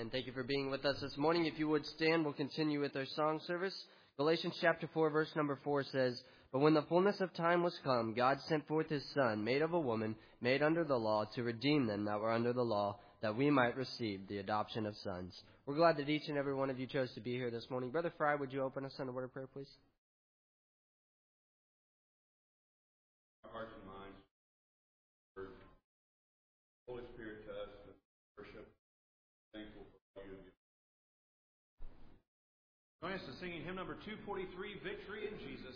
Amen. Thank you for being with us this morning. If you would stand, we'll continue with our song service. Galatians chapter 4, verse number 4 says, "But when the fullness of time was come, God sent forth his Son, made of a woman, made under the law, to redeem them that were under the law, that we might receive the adoption of sons." We're glad that each and every one of you chose to be here this morning. Brother Fry, would you open us in a word of prayer, please? Our hearts and minds, for Holy Spirit to us, to worship, thankful for all you have given. Join us in singing hymn number 243, Victory in Jesus.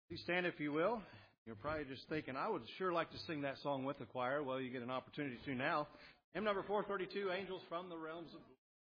Please stand if you will. You're probably just thinking, I would sure like to sing that song with the choir. Well, you get an opportunity to now. Hymn number 432, Angels from the Realms of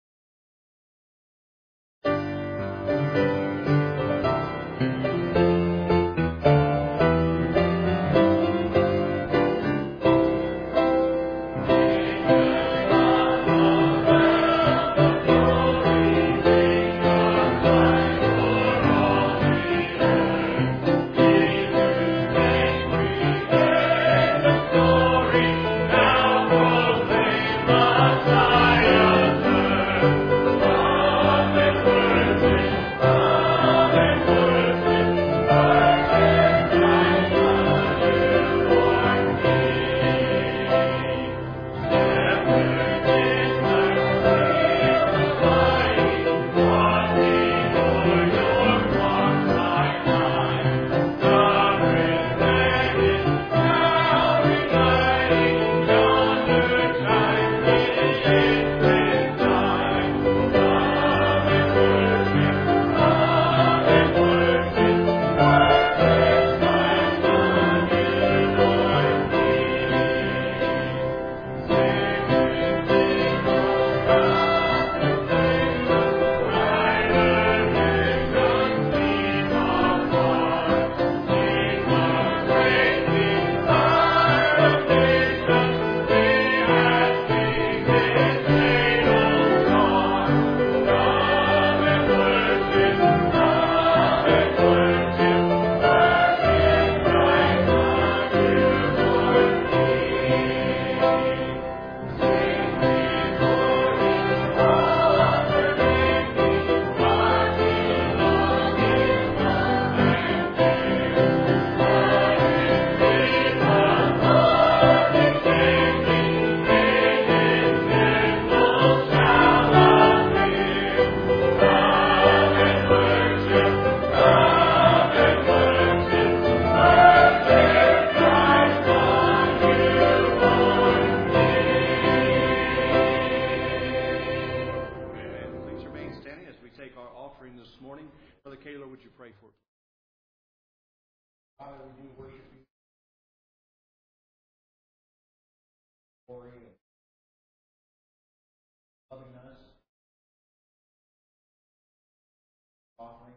offering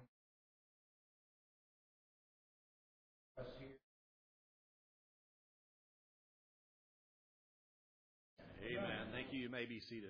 us here. Amen. Thank you. You may be seated.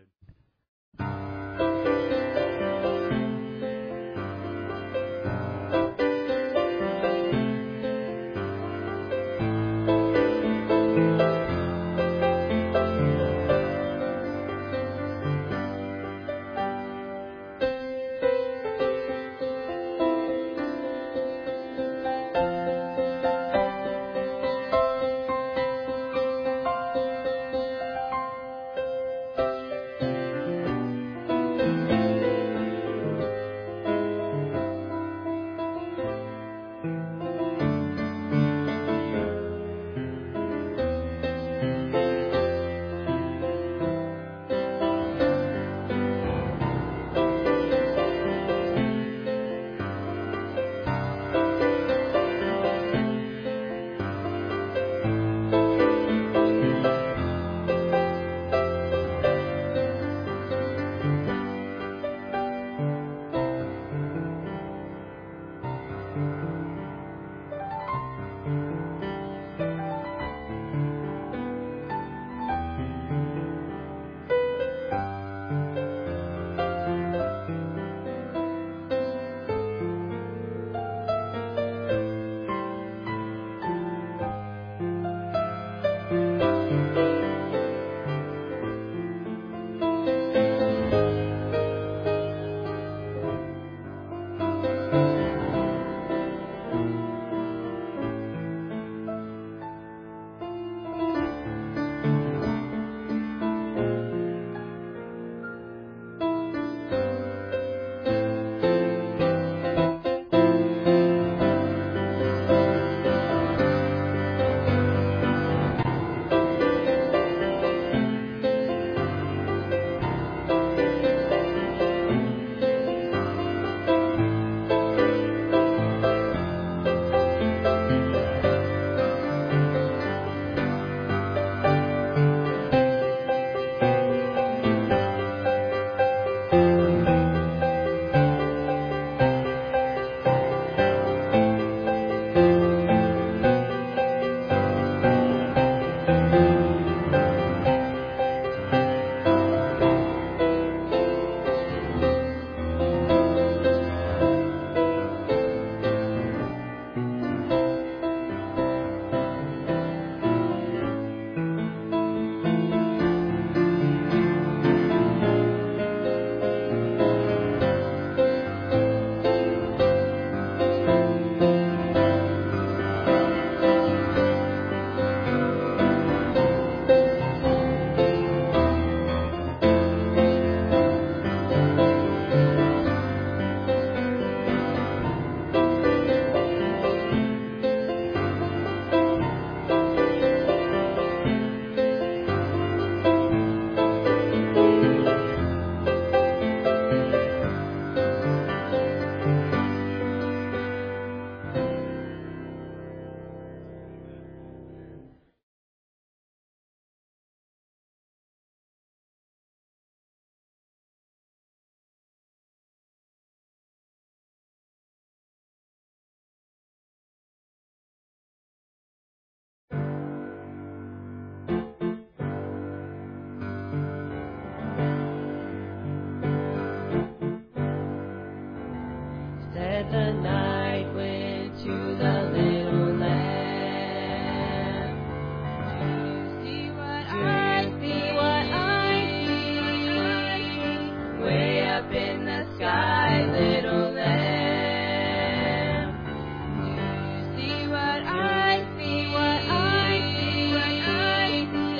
night wind to the little lamb. Do you see what I see? Way up in the sky, little lamb. Do you see what I see? A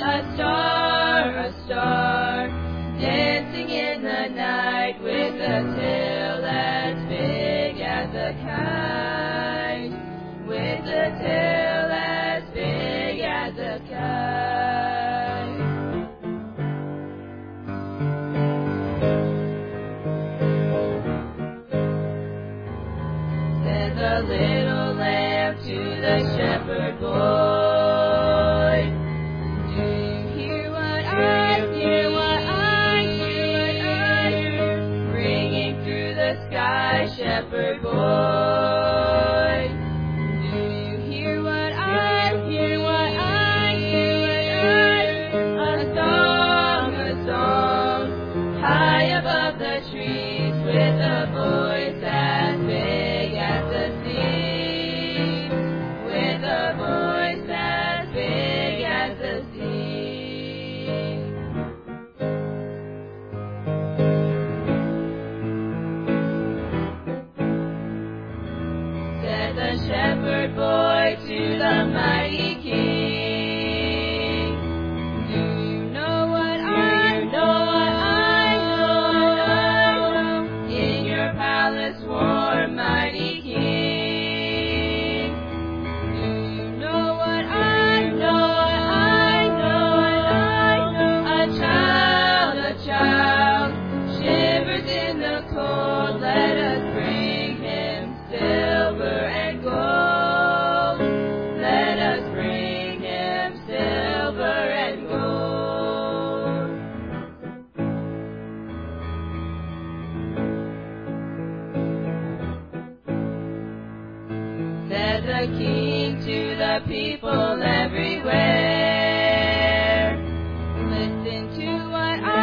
star, dancing in the night with a tail as big as a kite, with a tail as big as a kite. Said the little lamb to the shepherd boy, shepherd boy, do you hear what I hear? A song, high above the trees, with a voice as big as the sea, with a voice as big as the sea. The shepherd boy to the mighty king, do you know what I know? In your palace warm, mighty king, do you know what I know? A child shivers in the cold. Let us bring him silver and gold. Let us bring him silver and gold. Said the king to the people everywhere, listen to what I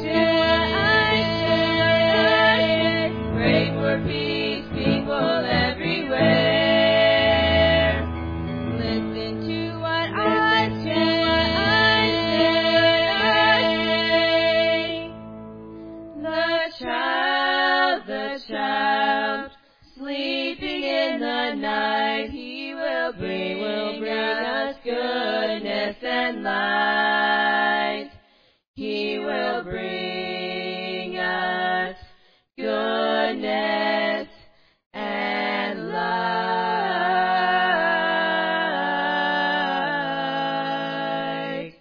say. Pray for peace, people everywhere. Listen to what I say. The child, sleeping in the night, he will bring us goodness and light. He will bring us goodness and light.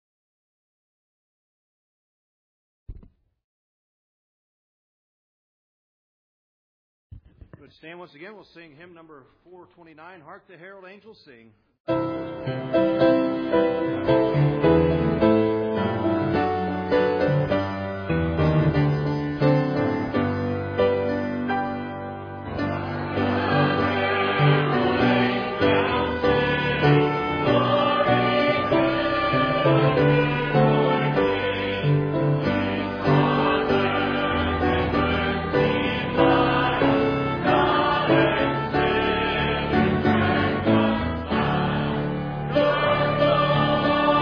Good. Stand once again. We'll sing hymn number 429, Hark the Herald Angels Sing. Oh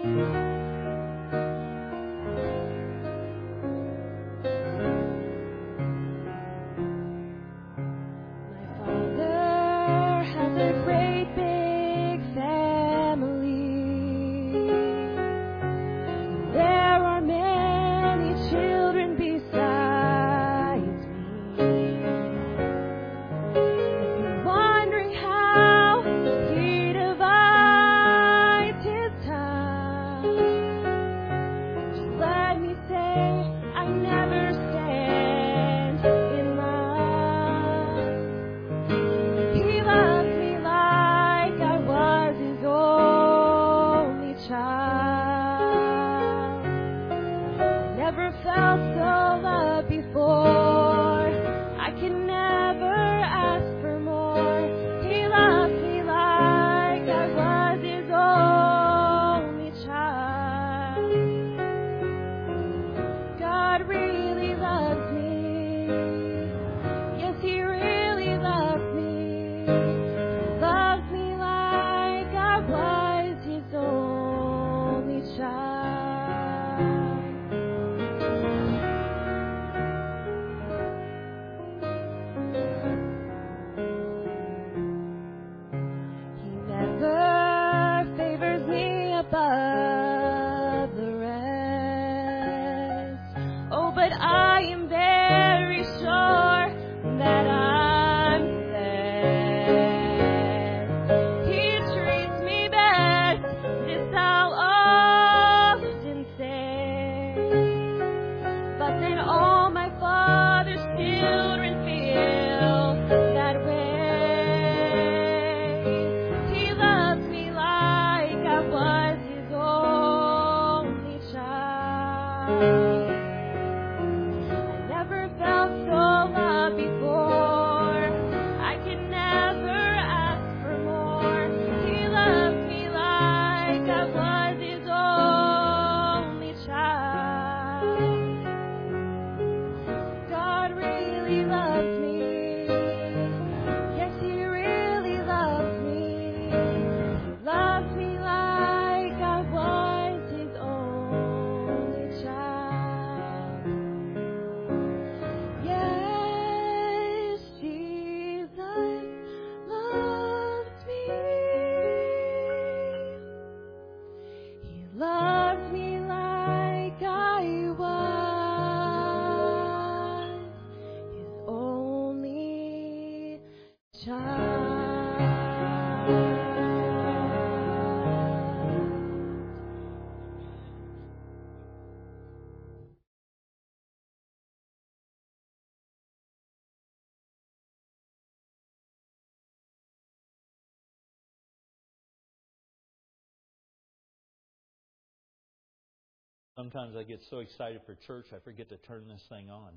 Sometimes I get so excited for church, I forget to turn this thing on.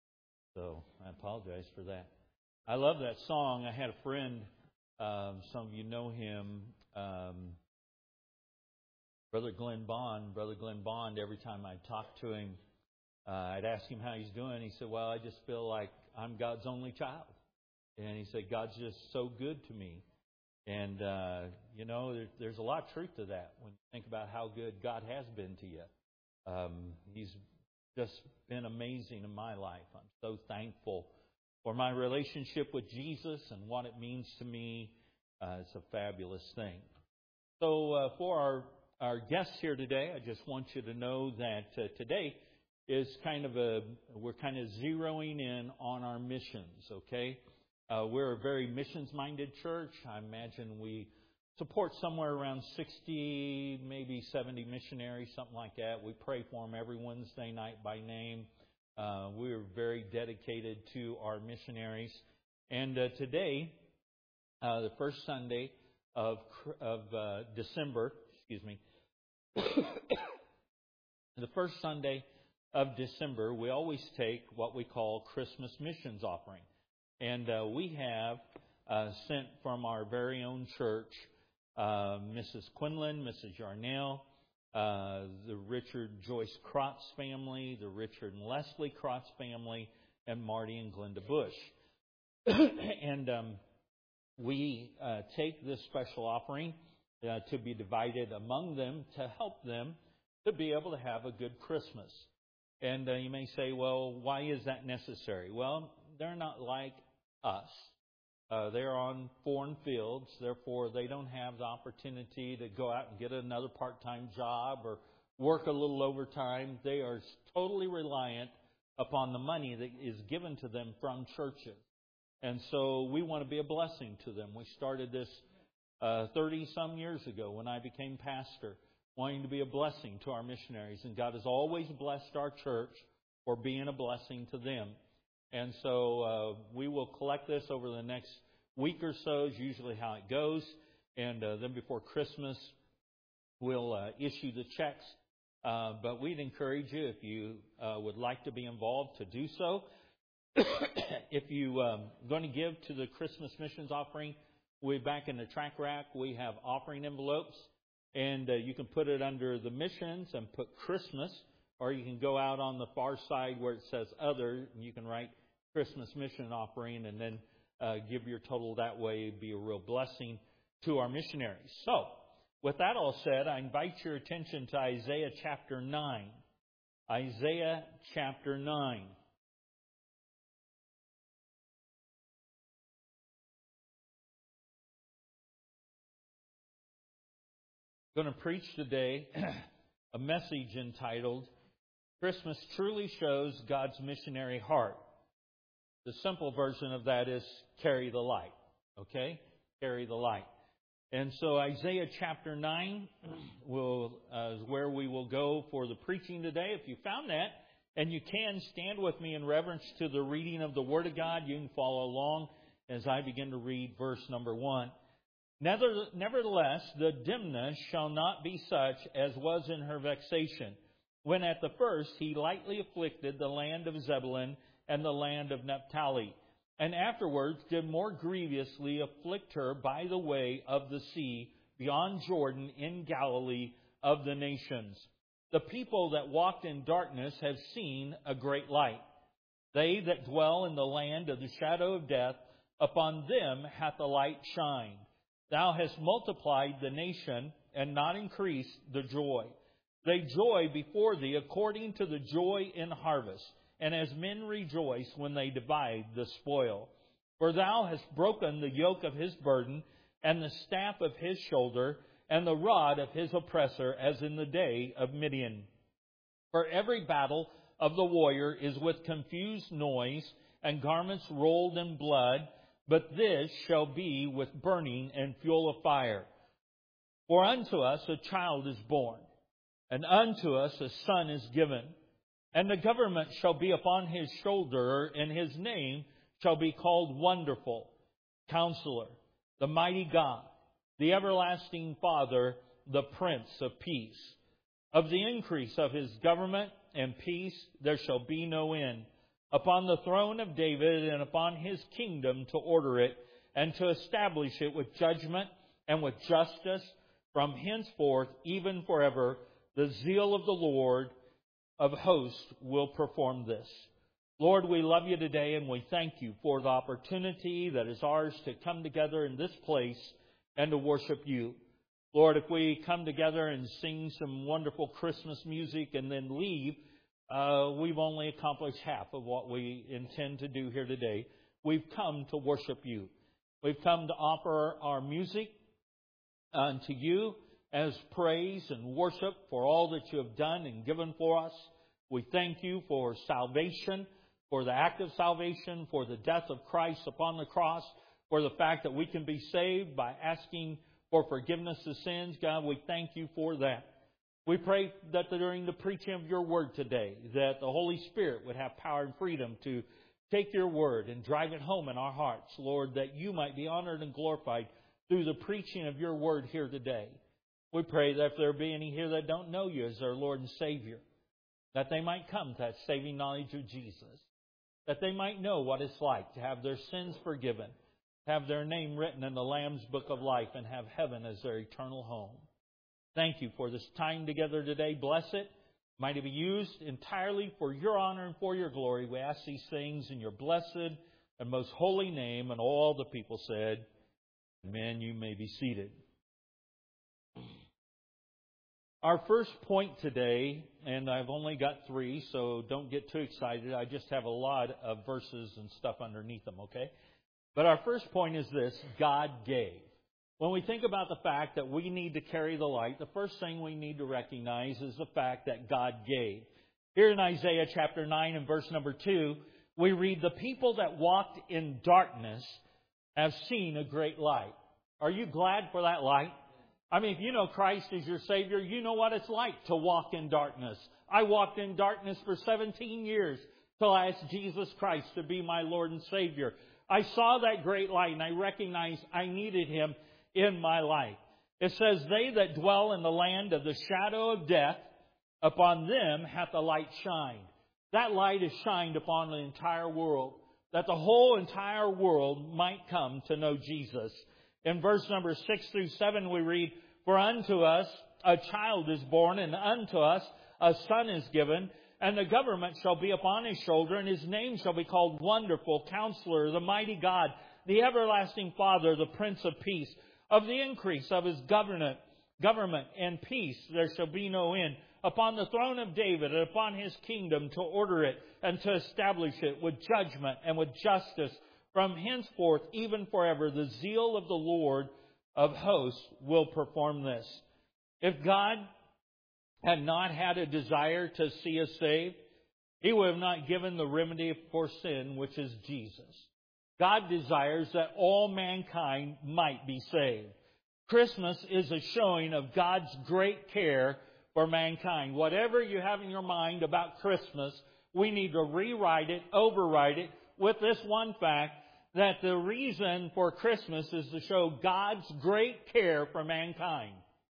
So I apologize for that. I love that song. I had a friend, some of you know him, Brother Glenn Bond. Brother Glenn Bond, every time I'd talk to him, I'd ask him how he's doing. He said, well, I just feel like I'm God's only child. And he said, God's just so good to me. And, there's a lot of truth to that when you think about how good God has been to you. He's just been amazing in my life. I'm so thankful for my relationship with Jesus and what it means to me. It's a fabulous thing. So for our guests here today, I just want you to know that today is we're kind of zeroing in on our missions, okay? We're a very missions-minded church. I imagine we support somewhere around 60, maybe 70 missionaries, something like that. We pray for them every Wednesday night by name. We're very dedicated to our missionaries. And today, the first Sunday of December, the first Sunday of December, we always take what we call Christmas missions offering. And we have sent from our very own church, Mrs. Quinlan, Mrs. Yarnell, the Richard Joyce Krotz family, the Richard and Leslie Krotz family, and Marty and Glenda Bush. And we take this special offering to be divided among them to help them to be able to have a good Christmas. And you may say, well, why is that necessary? Well, they're not like us. They're on foreign fields, therefore they don't have the opportunity to go out and get another part-time job or work a little overtime. They are totally reliant upon the money that is given to them from churches. And so we want to be a blessing to them. We started this 30-some years ago when I became pastor, wanting to be a blessing to our missionaries. And God has always blessed our church for being a blessing to them. And so we will collect this over the next week or so, is usually how it goes. And then before Christmas, we'll issue the checks. But we'd encourage you, if you would like to be involved, to do so. If you're going to give to the Christmas missions offering, we're back in the track rack. We have offering envelopes. And you can put it under the missions and put Christmas. Or you can go out on the far side where it says other, and you can write Christmas mission offering and then give your total that way. It'd be a real blessing to our missionaries. So, with that all said, I invite your attention to Isaiah chapter 9. Isaiah chapter 9. I'm going to preach today a message entitled, Christmas Truly Shows God's Missionary Heart. The simple version of that is carry the light. Okay? Carry the light. And so Isaiah chapter 9 is where we will go for the preaching today. If you found that, and you can stand with me in reverence to the reading of the Word of God, you can follow along as I begin to read verse number 1. Nevertheless, the dimness shall not be such as was in her vexation, when at the first he lightly afflicted the land of Zebulun and the land of Naphtali, and afterwards did more grievously afflict her by the way of the sea beyond Jordan in Galilee of the nations. The people that walked in darkness have seen a great light. They that dwell in the land of the shadow of death, upon them hath the light shined. Thou hast multiplied the nation and not increased the joy. They joy before thee according to the joy in harvest, and as men rejoice when they divide the spoil. For thou hast broken the yoke of his burden, and the staff of his shoulder, and the rod of his oppressor, as in the day of Midian. For every battle of the warrior is with confused noise, and garments rolled in blood, but this shall be with burning and fuel of fire. For unto us a child is born, and unto us a son is given. And the government shall be upon his shoulder, and his name shall be called Wonderful, Counselor, the Mighty God, the Everlasting Father, the Prince of Peace. Of the increase of his government and peace there shall be no end, upon the throne of David and upon his kingdom, to order it and to establish it with judgment and with justice from henceforth even forever. The zeal of the Lord of hosts will perform this. Lord, we love you today, and we thank you for the opportunity that is ours to come together in this place and to worship you. Lord, if we come together and sing some wonderful Christmas music and then leave, we've only accomplished half of what we intend to do here today. We've come to worship you. We've come to offer our music unto you as praise and worship for all that you have done and given for us. We thank you for salvation, for the act of salvation, for the death of Christ upon the cross, for the fact that we can be saved by asking for forgiveness of sins. God, we thank you for that. We pray that during the preaching of your word today, that the Holy Spirit would have power and freedom to take your word and drive it home in our hearts, Lord, that you might be honored and glorified through the preaching of your word here today. We pray that if there be any here that don't know you as their Lord and Savior, that they might come to that saving knowledge of Jesus, that they might know what it's like to have their sins forgiven, have their name written in the Lamb's Book of Life, and have heaven as their eternal home. Thank you for this time together today. Bless it. Might it be used entirely for your honor and for your glory. We ask these things in your blessed and most holy name. And all the people said, amen. You may be seated. Our first point today, and I've only got 3, so don't get too excited. I just have a lot of verses and stuff underneath them, okay? But our first point is this: God gave. When we think about the fact that we need to carry the light, the first thing we need to recognize is the fact that God gave. Here in Isaiah chapter 9 and verse number 2, we read, "The people that walked in darkness have seen a great light." Are you glad for that light? I mean, if you know Christ as your Savior, you know what it's like to walk in darkness. I walked in darkness for 17 years till I asked Jesus Christ to be my Lord and Savior. I saw that great light and I recognized I needed Him in my life. It says, "They that dwell in the land of the shadow of death, upon them hath the light shined." That light is shined upon the entire world, that the whole entire world might come to know Jesus. In verse number 6 through 7 we read, "For unto us a child is born, and unto us a son is given, and the government shall be upon his shoulder, and his name shall be called Wonderful, Counselor, the Mighty God, the Everlasting Father, the Prince of Peace. Of the increase of his government and peace there shall be no end, upon the throne of David and upon his kingdom, to order it and to establish it with judgment and with justice. From henceforth, even forever, the zeal of the Lord of hosts will perform this." If God had not had a desire to see us saved, He would have not given the remedy for sin, which is Jesus. God desires that all mankind might be saved. Christmas is a showing of God's great care for mankind. Whatever you have in your mind about Christmas, we need to rewrite it, overwrite it, with this one fact, that the reason for Christmas is to show God's great care for mankind.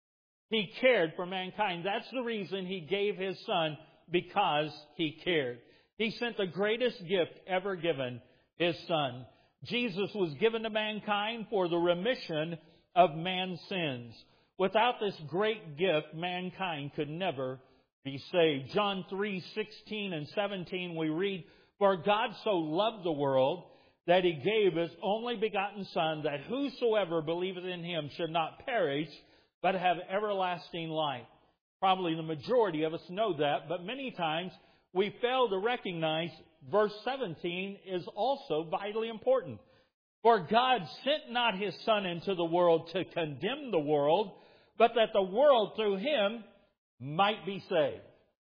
He cared for mankind. That's the reason He gave His Son, because He cared. He sent the greatest gift ever given, His Son. Jesus was given to mankind for the remission of man's sins. Without this great gift, mankind could never be saved. John 3:16 and 17 we read, "For God so loved the world that He gave His only begotten Son, that whosoever believeth in Him should not perish, but have everlasting life." Probably the majority of us know that, but many times we fail to recognize verse 17 is also vitally important. "For God sent not His Son into the world to condemn the world, but that the world through Him might be saved."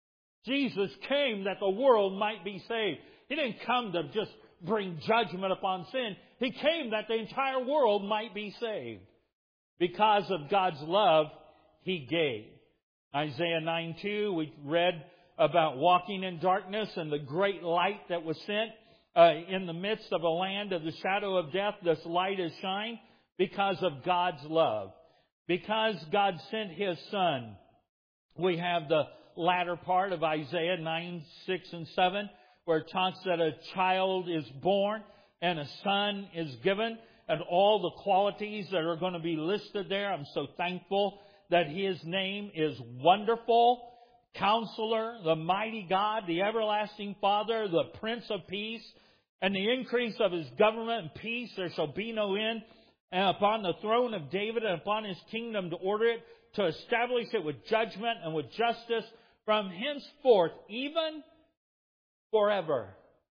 Jesus came that the world might be saved. He didn't come to just bring judgment upon sin. He came that the entire world might be saved. Because of God's love, He gave. Isaiah 9:2, we read about walking in darkness and the great light that was sent. In the midst of a land of the shadow of death, this light is shined because of God's love. Because God sent His Son. We have the latter part of Isaiah 9:6 and 7, where it talks that a child is born and a son is given, and all the qualities that are going to be listed there. I'm so thankful that His name is Wonderful, Counselor, the Mighty God, the Everlasting Father, the Prince of Peace, and the increase of His government and peace there shall be no end, and upon the throne of David and upon His kingdom, to order it, to establish it with judgment and with justice, from henceforth, even forever.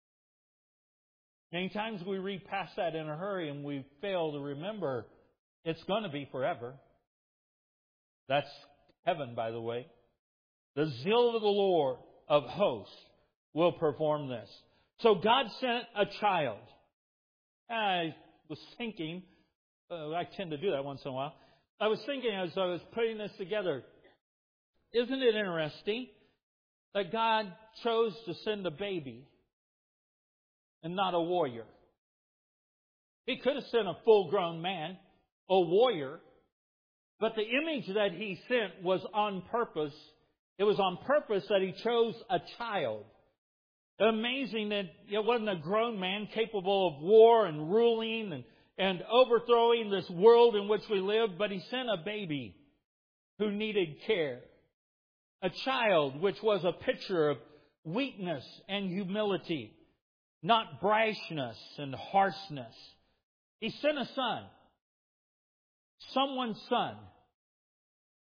Many times we read past that in a hurry and we fail to remember it's going to be forever. That's heaven, by the way. The zeal of the Lord of hosts will perform this. So God sent a child. I was thinking, I tend to do that once in a while. I was thinking as I was putting this together, isn't it interesting that God chose to send a baby and not a warrior? He could have sent a full-grown man, a warrior, but the image that He sent was on purpose. It was on purpose that He chose a child. Amazing that it wasn't a grown man capable of war and ruling and overthrowing this world in which we live, but He sent a baby who needed care. A child which was a picture of weakness and humility, not brashness and harshness. He sent a son, someone's son.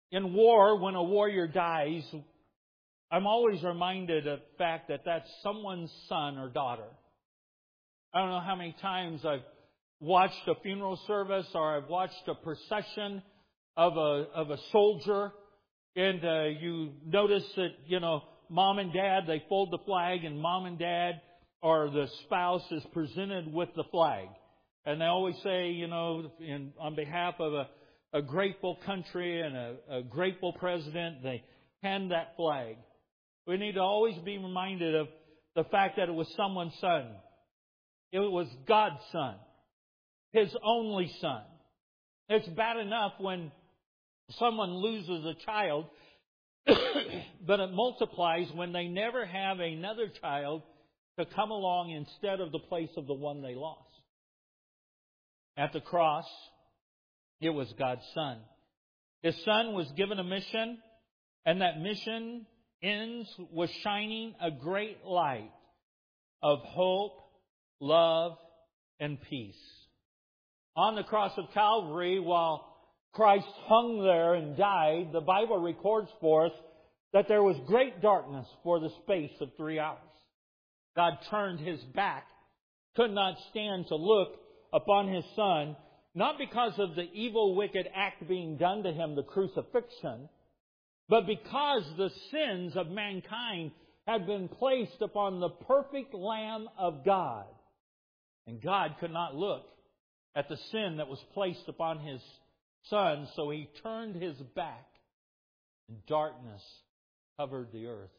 in war, when a warrior dies, I'm always reminded of the fact that that's someone's son or daughter. I don't know how many times I've watched a funeral service or I've watched a procession of a soldier, and you notice that, mom and dad, they fold the flag, and mom and dad or the spouse is presented with the flag. And they always say, on behalf of a grateful country and a grateful president, they hand that flag. We need to always be reminded of the fact that it was someone's son. It was God's son. His only son. It's bad enough when someone loses a child, but it multiplies when they never have another child to come along instead of the place of the one they lost. At the cross, it was God's Son. His Son was given a mission, and that mission ends with shining a great light of hope, love, and peace. On the cross of Calvary, while Christ hung there and died, the Bible records for us that there was great darkness for the space of 3 hours. God turned His back, could not stand to look upon His Son, not because of the evil, wicked act being done to Him, the crucifixion, but because the sins of mankind had been placed upon the perfect Lamb of God. And God could not look at the sin that was placed upon His Son, so He turned His back, and darkness covered the earth.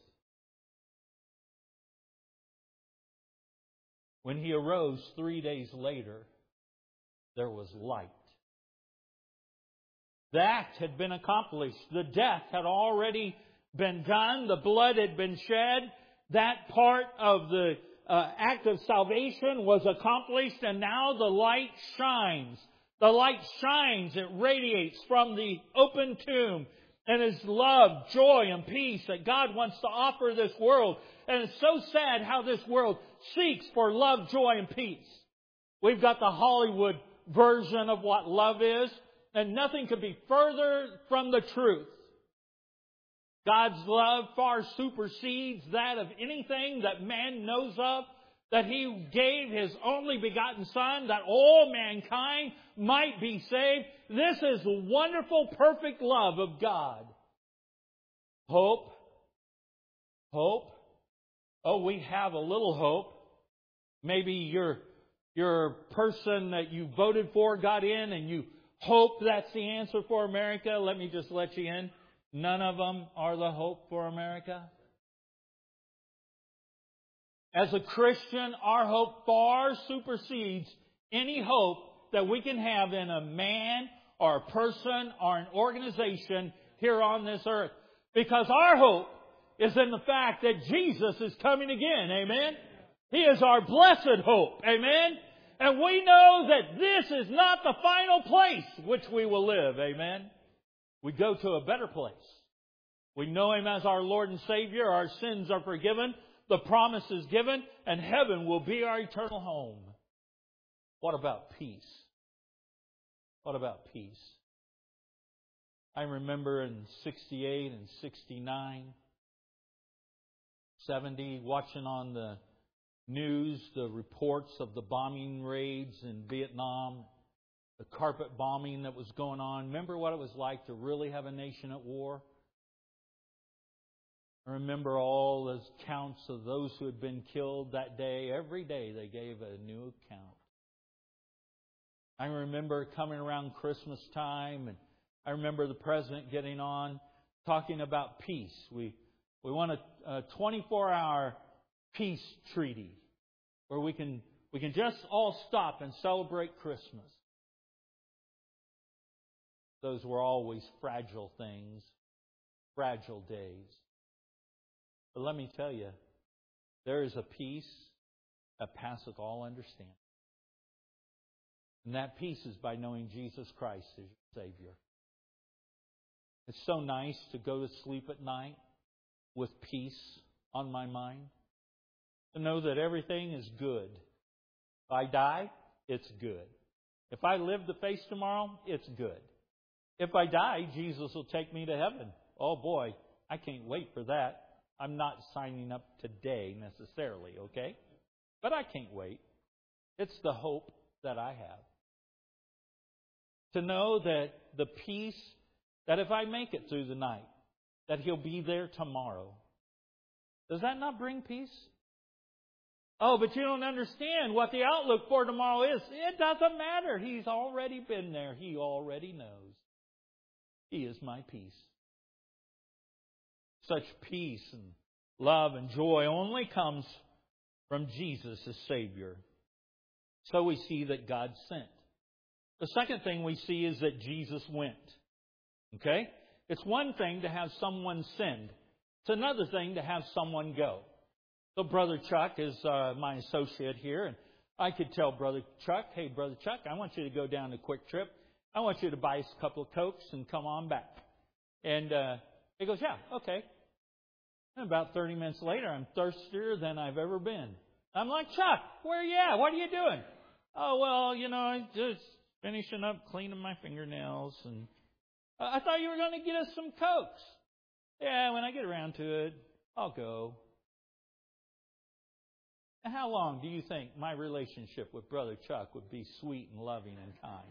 When He arose 3 days later, there was light. The act had been accomplished. The death had already been done. The blood had been shed. That part of the act of salvation was accomplished, and now the light shines. The light shines. It radiates from the open tomb, and is love, joy, and peace that God wants to offer this world. And it's so sad how this world seeks for love, joy, and peace. We've got the Hollywood version of what love is, and nothing could be further from the truth. God's love far supersedes that of anything that man knows of, that He gave His only begotten Son, that all mankind might be saved. This is the wonderful, perfect love of God. Hope. Hope. Oh, we have a little hope. Maybe your person that you voted for got in and you hope that's the answer for America. Let me just let you in. None of them are the hope for America. As a Christian, our hope far supersedes any hope that we can have in a man or a person or an organization here on this earth. Because our hope is in the fact that Jesus is coming again. Amen? He is our blessed hope. Amen? And we know that this is not the final place which we will live. Amen? We go to a better place. We know Him as our Lord and Savior. Our sins are forgiven. The promise is given. And heaven will be our eternal home. What about peace? What about peace? I remember in 68 and 69, 70, watching on the news the reports of the bombing raids in Vietnam, the carpet bombing that was going on. Remember what it was like to really have a nation at war? I remember all those counts of those who had been killed that day. Every day they gave a new account. I remember coming around Christmas time, and I remember the president getting on talking about peace. We want a 24-hour peace treaty where we can just all stop and celebrate Christmas. Those were always fragile things, fragile days. But let me tell you, there is a peace that passeth all understanding. And that peace is by knowing Jesus Christ as your Savior. It's so nice to go to sleep at night with peace on my mind. To know that everything is good. If I die, it's good. If I live to face tomorrow, it's good. If I die, Jesus will take me to heaven. Oh boy, I can't wait for that. I'm not signing up today necessarily, okay? But I can't wait. It's the hope that I have. To know that the peace, that if I make it through the night, that He'll be there tomorrow. Does that not bring peace? Oh, but you don't understand what the outlook for tomorrow is. It doesn't matter. He's already been there. He already knows. He is my peace. Such peace and love and joy only comes from Jesus as Savior. So we see that God sent. The second thing we see is that Jesus went. Okay? It's one thing to have someone send. It's another thing to have someone go. So Brother Chuck is my associate here, and I could tell Brother Chuck, hey, Brother Chuck, I want you to go down to Quick Trip. I want you to buy us a couple of Cokes and come on back. And he goes, yeah, okay. And about 30 minutes later, I'm thirstier than I've ever been. I'm like, Chuck, where are you at? What are you doing? Oh, well, I'm just finishing up cleaning my fingernails. And I thought you were going to get us some Cokes. Yeah, when I get around to it, I'll go. And how long do you think my relationship with Brother Chuck would be sweet and loving and kind?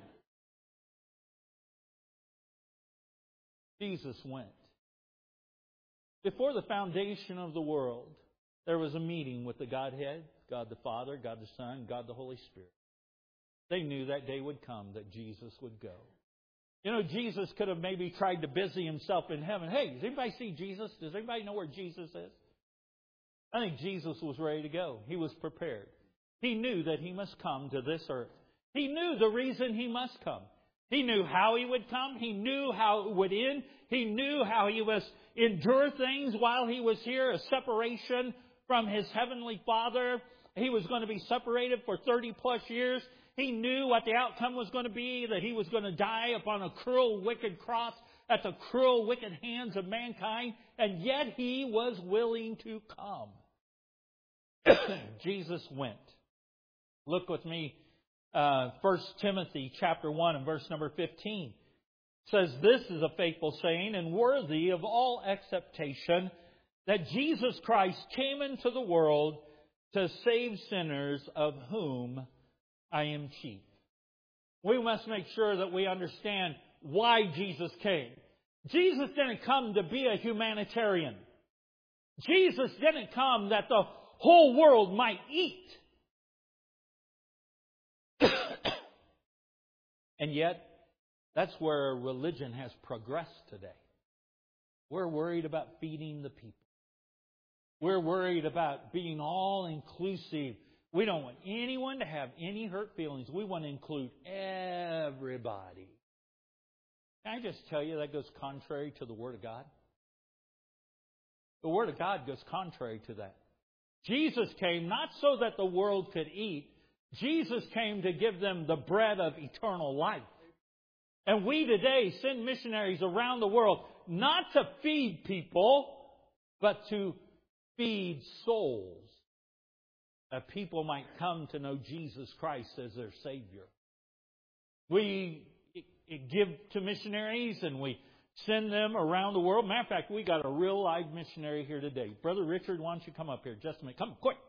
Jesus went. Before the foundation of the world, there was a meeting with the Godhead, God the Father, God the Son, God the Holy Spirit. They knew that day would come that Jesus would go. Jesus could have maybe tried to busy Himself in heaven. Hey, does anybody see Jesus? Does anybody know where Jesus is? I think Jesus was ready to go. He was prepared. He knew that He must come to this earth. He knew the reason He must come. He knew how He would come. He knew how it would end. He knew how He must endure things while He was here, a separation from His Heavenly Father. He was going to be separated for 30 plus years. He knew what the outcome was going to be, that He was going to die upon a cruel, wicked cross at the cruel, wicked hands of mankind, and yet He was willing to come. Jesus went. Look with me, 1 Timothy chapter 1 and verse number 15. It says, this is a faithful saying and worthy of all acceptation, that Jesus Christ came into the world to save sinners, of whom I am chief. We must make sure that we understand why Jesus came. Jesus didn't come to be a humanitarian. Jesus didn't come that the whole world might eat. And yet, that's where religion has progressed today. We're worried about feeding the people. We're worried about being all-inclusive. We don't want anyone to have any hurt feelings. We want to include everybody. Can I just tell you that goes contrary to the Word of God? The Word of God goes contrary to that. Jesus came not so that the world could eat. Jesus came to give them the bread of eternal life. And we today send missionaries around the world not to feed people, but to feed souls. That people might come to know Jesus Christ as their Savior. We give to missionaries and we send them around the world. Matter of fact, we got a real live missionary here today. Brother Richard, why don't you come up here just a minute? Come, quick.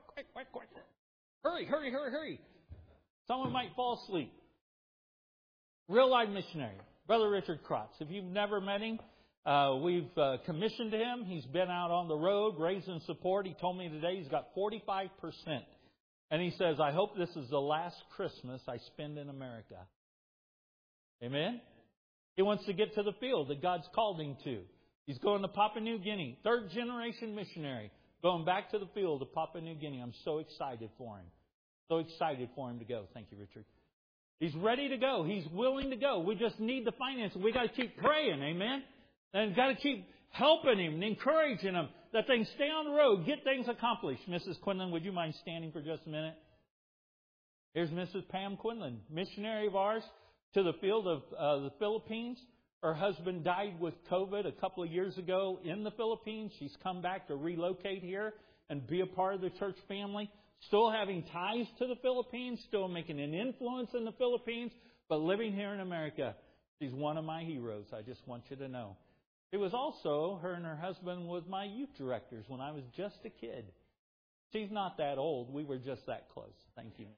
Hurry. Someone might fall asleep. Real live missionary, Brother Richard Krotz. If you've never met him, we've commissioned him. He's been out on the road raising support. He told me today he's got 45%. And he says, I hope this is the last Christmas I spend in America. Amen? He wants to get to the field that God's called him to. He's going to Papua New Guinea, third generation missionary, going back to the field of Papua New Guinea. I'm so excited for him. So excited for him to go. Thank you, Richard. He's ready to go. He's willing to go. We just need the finances. We got to keep praying. Amen? And got to keep helping him and encouraging him that things stay on the road, get things accomplished. Mrs. Quinlan, would you mind standing for just a minute? Here's Mrs. Pam Quinlan, missionary of ours to the field of the Philippines. Her husband died with COVID a couple of years ago in the Philippines. She's come back to relocate here and be a part of the church family. Still having ties to the Philippines, still making an influence in the Philippines, but living here in America. She's one of my heroes, I just want you to know. It was also, her and her husband was my youth directors when I was just a kid. She's not that old. We were just that close. Thank you.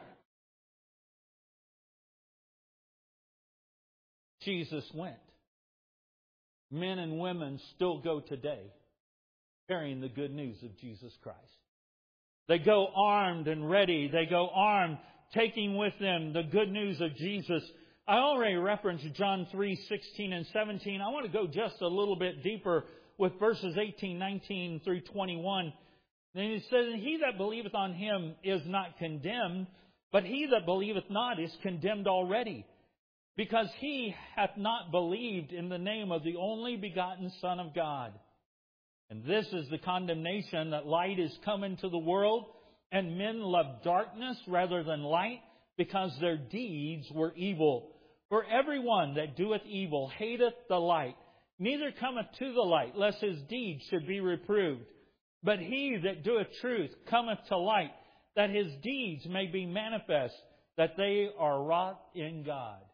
Jesus went. Men and women still go today carrying the good news of Jesus Christ. They go armed and ready. They go armed, taking with them the good news of Jesus. I already referenced John 3:16 and 17. I want to go just a little bit deeper with verses 18, 19 through 21. And it says, "And he that believeth on him is not condemned, but he that believeth not is condemned already, because he hath not believed in the name of the only begotten Son of God. And this is the condemnation, that light is come into the world, and men love darkness rather than light, because their deeds were evil. For everyone that doeth evil hateth the light, neither cometh to the light, lest his deeds should be reproved. But he that doeth truth cometh to light, that his deeds may be manifest, that they are wrought in God."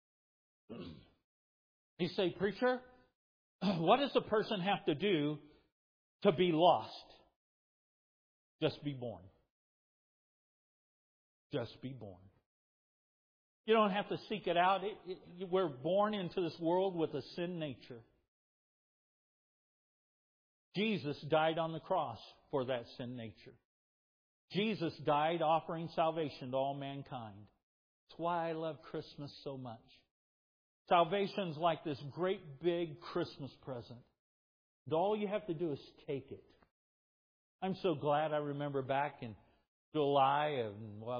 You say, "Preacher, what does a person have to do to be lost?" Just be born. Just be born. You don't have to seek it out. We're born into this world with a sin nature. Jesus died on the cross for that sin nature. Jesus died offering salvation to all mankind. That's why I love Christmas so much. Salvation's like this great big Christmas present. And all you have to do is take it. I'm so glad I remember back in July of,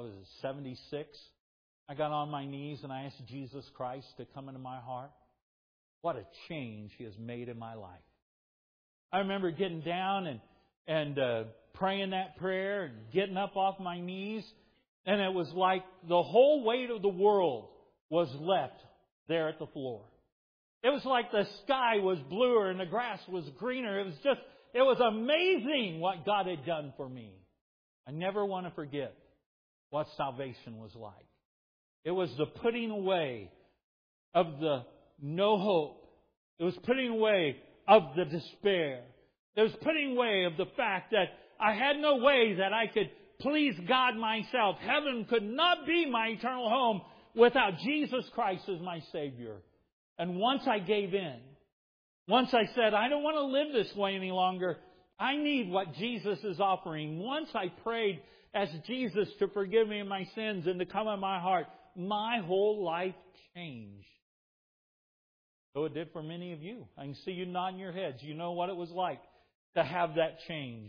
76, I got on my knees and I asked Jesus Christ to come into my heart. What a change He has made in my life. I remember getting down and praying that prayer and getting up off my knees. And it was like the whole weight of the world was left there at the floor. It was like the sky was bluer and the grass was greener. It was amazing what God had done for me. I never want to forget what salvation was like. It was the putting away of the no hope. It was putting away of the despair. It was putting away of the fact that I had no way that I could please God myself. Heaven could not be my eternal home without Jesus Christ as my Savior. And once I gave in, once I said, I don't want to live this way any longer, I need what Jesus is offering. Once I prayed, asked Jesus to forgive me of my sins and to come in my heart, my whole life changed. So it did for many of you. I can see you nodding your heads. You know what it was like to have that change.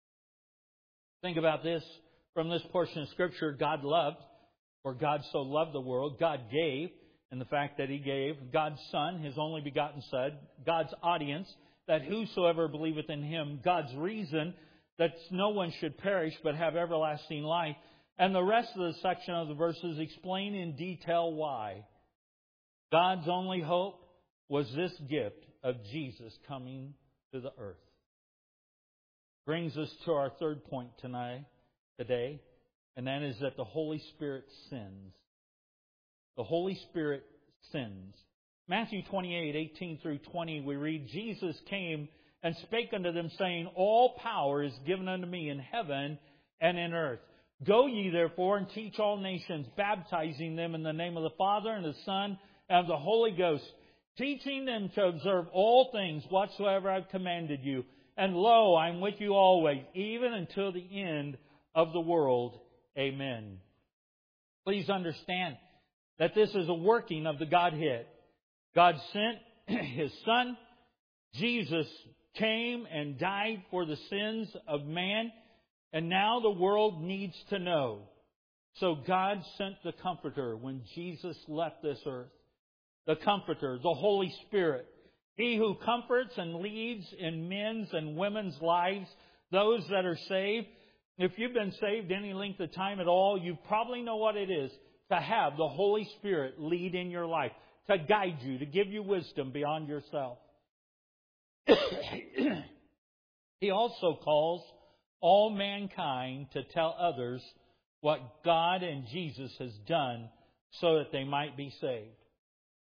Think about this. From this portion of Scripture, God loved, or God so loved the world, God gave, and the fact that He gave God's Son, His only begotten Son, God's audience, that whosoever believeth in Him, God's reason that no one should perish but have everlasting life. And the rest of the section of the verses explain in detail why. God's only hope was this gift of Jesus coming to the earth. Brings us to our third point today, and that is that the Holy Spirit sins. The Holy Spirit sins. Matthew 28:18 through 20, we read, Jesus came and spake unto them, saying, All power is given unto me in heaven and in earth. Go ye therefore and teach all nations, baptizing them in the name of the Father and the Son and of the Holy Ghost, teaching them to observe all things whatsoever I have commanded you. And lo, I am with you always, even until the end of the world. Amen. Please understand that this is a working of the Godhead. God sent His Son. Jesus came and died for the sins of man. And now the world needs to know. So God sent the Comforter when Jesus left this earth. The Comforter, the Holy Spirit. He who comforts and leads in men's and women's lives, those that are saved. If you've been saved any length of time at all, you probably know what it is to have the Holy Spirit lead in your life, to guide you, to give you wisdom beyond yourself. He also calls all mankind to tell others what God and Jesus has done so that they might be saved.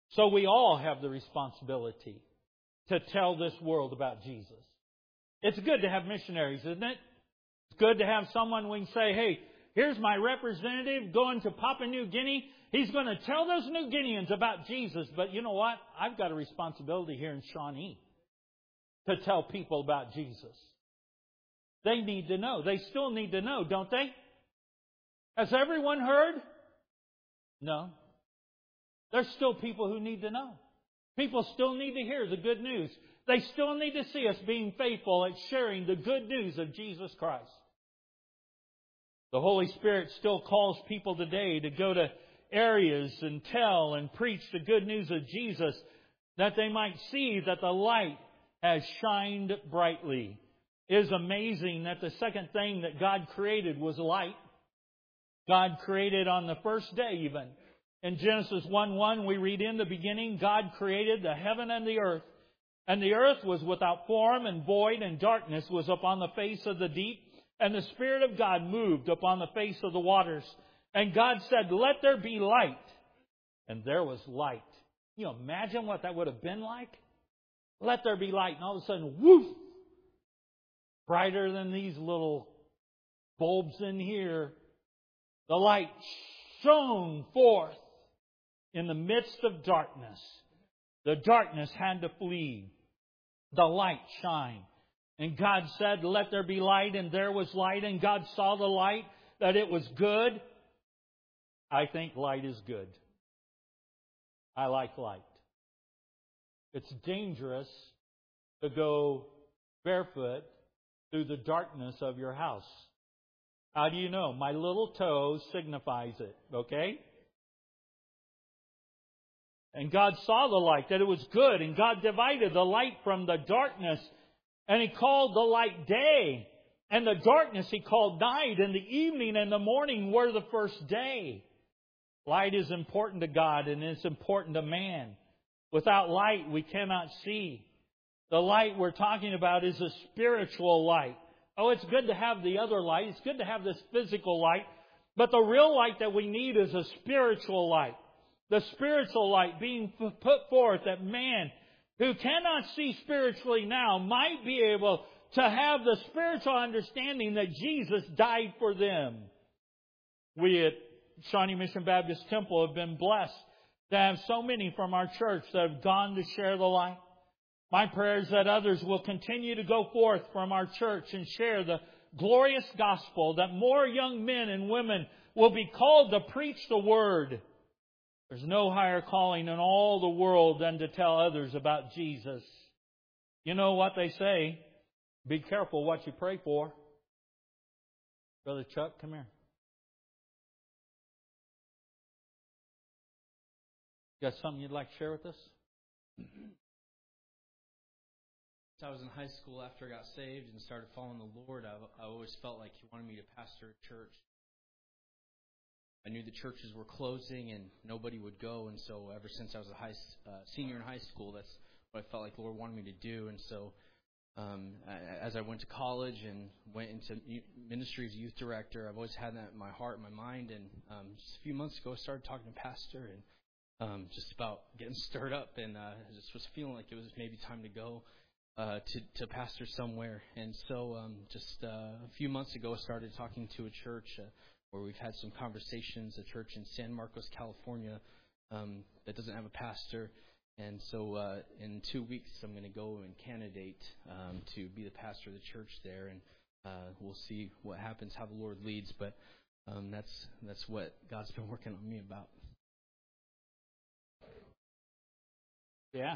So we all have the responsibility to tell this world about Jesus. It's good to have missionaries, isn't it? It's good to have someone we can say, hey, here's my representative going to Papua New Guinea. He's going to tell those New Guineans about Jesus. But you know what? I've got a responsibility here in Shawnee to tell people about Jesus. They need to know. They still need to know, don't they? Has everyone heard? No. There's still people who need to know. People still need to hear the good news. They still need to see us being faithful at sharing the good news of Jesus Christ. The Holy Spirit still calls people today to go to areas and tell and preach the good news of Jesus, that they might see that the light has shined brightly. It is amazing that the second thing that God created was light. God created on the first day even. In Genesis 1:1 we read, in the beginning God created the heaven and the earth. And the earth was without form and void, and darkness was upon the face of the deep. And the Spirit of God moved upon the face of the waters. And God said, let there be light. And there was light. Can you imagine what that would have been like? Let there be light. And all of a sudden, woof! Brighter than these little bulbs in here. The light shone forth in the midst of darkness. The darkness had to flee. The light shined. And God said, let there be light, and there was light, and God saw the light, that it was good. I think light is good. I like light. It's dangerous to go barefoot through the darkness of your house. How do you know? My little toe signifies it, okay? And God saw the light, that it was good, and God divided the light from the darkness. And He called the light day, and the darkness He called night, and the evening and the morning were the first day. Light is important to God, and it's important to man. Without light, we cannot see. The light we're talking about is a spiritual light. Oh, it's good to have the other light. It's good to have this physical light. But the real light that we need is a spiritual light. The spiritual light being put forth that man who cannot see spiritually now might be able to have the spiritual understanding that Jesus died for them. We at Shawnee Mission Baptist Temple have been blessed to have so many from our church that have gone to share the light. My prayer is that others will continue to go forth from our church and share the glorious gospel, that more young men and women will be called to preach the word. There's no higher calling in all the world than to tell others about Jesus. You know what they say? Be careful what you pray for. Brother Chuck, come here. You got something you'd like to share with us? I was in high school after I got saved and started following the Lord. I always felt like He wanted me to pastor a church. I knew the churches were closing and nobody would go, and so ever since I was a senior in high school, that's what I felt like the Lord wanted me to do. And so as I went to college and went into ministry as youth director, I've always had that in my heart and my mind. And just a few months ago, I started talking to Pastor and just about getting stirred up, and I just was feeling like it was maybe time to go to pastor somewhere. And so just a few months ago, I started talking to a church where we've had some conversations, a church in San Marcos, California, that doesn't have a pastor. And so in 2 weeks, I'm going to go and candidate to be the pastor of the church there. And we'll see what happens, how the Lord leads. But that's what God's been working on me about. Yeah.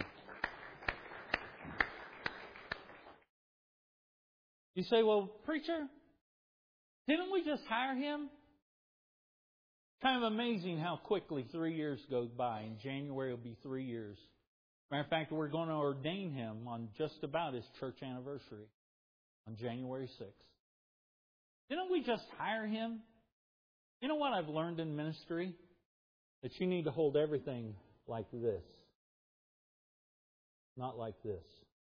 You say, well, preacher, didn't we just hire him? Kind of amazing how quickly 3 years goes by. In January, it'll be 3 years. Matter of fact, we're going to ordain him on just about his church anniversary on January 6th. Didn't we just hire him? You know what I've learned in ministry? That you need to hold everything like this, not like this.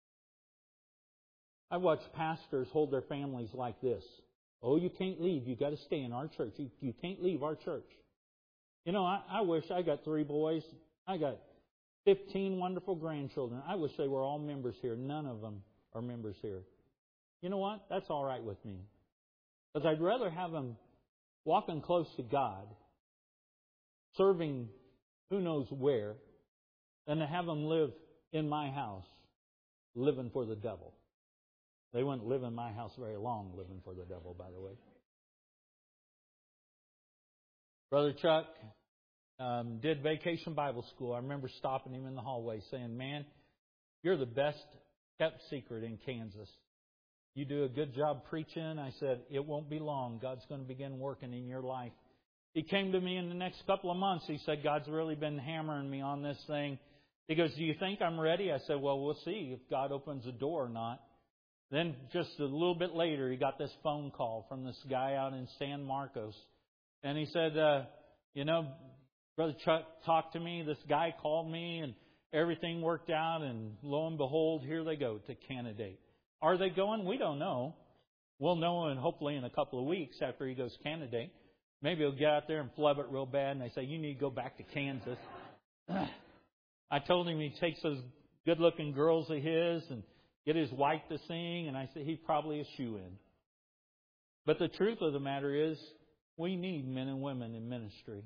I watch pastors hold their families like this. Oh, you can't leave. You've got to stay in our church. You can't leave our church. You know, I wish I got 3 boys. I got 15 wonderful grandchildren. I wish they were all members here. None of them are members here. You know what? That's all right with me. Because I'd rather have them walking close to God, serving who knows where, than to have them live in my house, living for the devil. They wouldn't live in my house very long, living for the devil, by the way. Brother Chuck did Vacation Bible School. I remember stopping him in the hallway saying, "Man, you're the best kept secret in Kansas. You do a good job preaching." I said, "It won't be long. God's going to begin working in your life." He came to me in the next couple of months. He said, "God's really been hammering me on this thing." He goes, "Do you think I'm ready?" I said, "Well, we'll see if God opens the door or not." Then just a little bit later, he got this phone call from this guy out in San Marcos. And he said, Brother Chuck talked to me. This guy called me and everything worked out. And lo and behold, here they go to candidate. Are they going? We don't know. We'll know hopefully in a couple of weeks after he goes candidate. Maybe he'll get out there and flub it real bad. And they say, "You need to go back to Kansas." I told him he takes those good-looking girls of his and get his wife to sing. And I said, he's probably a shoo-in. But the truth of the matter is, we need men and women in ministry.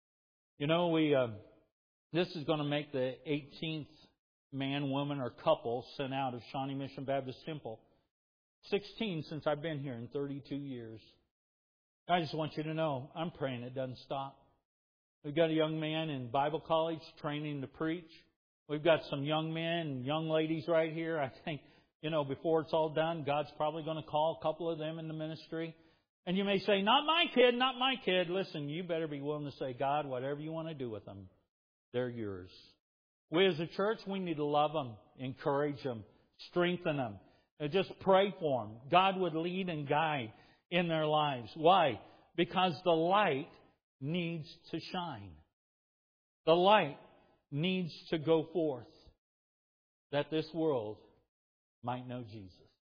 This is going to make the 18th man, woman, or couple sent out of Shawnee Mission Baptist Temple. 16 since I've been here in 32 years. I just want you to know, I'm praying it doesn't stop. We've got a young man in Bible college training to preach. We've got some young men and young ladies right here. I think, before it's all done, God's probably going to call a couple of them in the ministry. And you may say, "Not my kid, not my kid." Listen, you better be willing to say, "God, whatever you want to do with them, they're yours." We as a church, we need to love them, encourage them, strengthen them, and just pray for them. God would lead and guide in their lives. Why? Because the light needs to shine. The light needs to go forth that this world might know Jesus.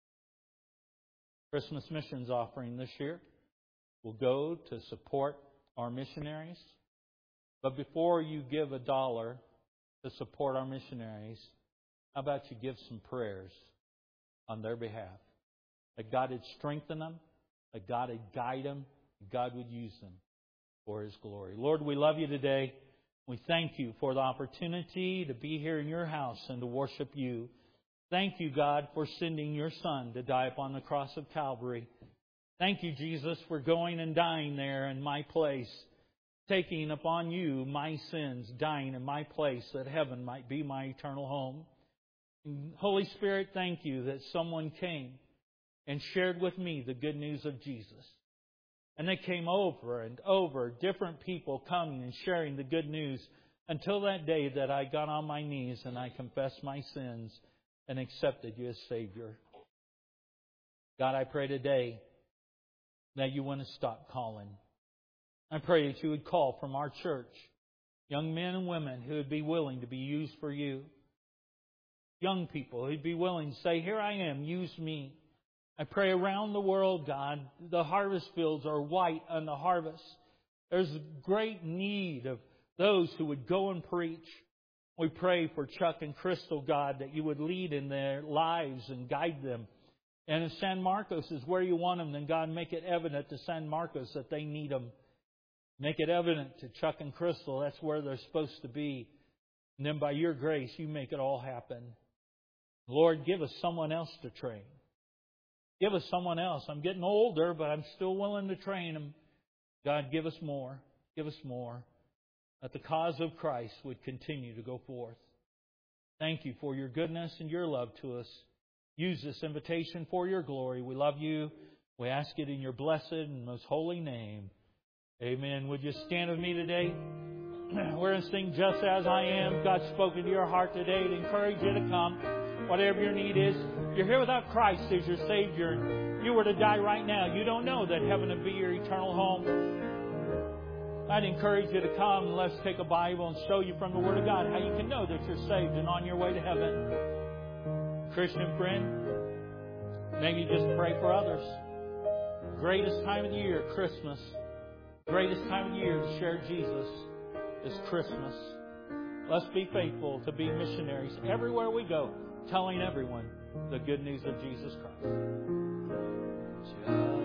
Christmas missions offering this year will go to support our missionaries. But before you give $1 to support our missionaries, how about you give some prayers on their behalf? That God would strengthen them, that God would guide them, that God would use them for His glory. Lord, we love you today. We thank you for the opportunity to be here in your house and to worship you. Thank you, God, for sending your Son to die upon the cross of Calvary. Thank you, Jesus, for going and dying there in my place, taking upon you my sins, dying in my place that heaven might be my eternal home. And Holy Spirit, thank you that someone came and shared with me the good news of Jesus. And they came over and over, different people coming and sharing the good news until that day that I got on my knees and I confessed my sins and accepted you as Savior. God, I pray today that you wouldn't stop calling. I pray that you would call from our church young men and women who would be willing to be used for you. Young people who would be willing to say, "Here I am, use me." I pray around the world, God, the harvest fields are white on the harvest. There's great need of those who would go and preach. We pray for Chuck and Crystal, God, that you would lead in their lives and guide them. And if San Marcos is where you want them, then God, make it evident to San Marcos that they need them. Make it evident to Chuck and Crystal that's where they're supposed to be. And then by your grace, you make it all happen. Lord, give us someone else to train. Give us someone else. I'm getting older, but I'm still willing to train them. God, give us more. Give us more. That the cause of Christ would continue to go forth. Thank you for your goodness and your love to us. Use this invitation for your glory. We love you. We ask it in your blessed and most holy name. Amen. Would you stand with me today? We're going to sing Just As I Am. God's spoken to your heart today to encourage you to come. Whatever your need is. You're here without Christ as your Savior. You were to die right now. You don't know that heaven would be your eternal home. I'd encourage you to come and let's take a Bible and show you from the Word of God how you can know that you're saved and on your way to heaven. Christian friend, maybe just pray for others. Greatest time of the year, Christmas. Greatest time of the year to share Jesus is Christmas. Let's be faithful to be missionaries everywhere we go, telling everyone the good news of Jesus Christ.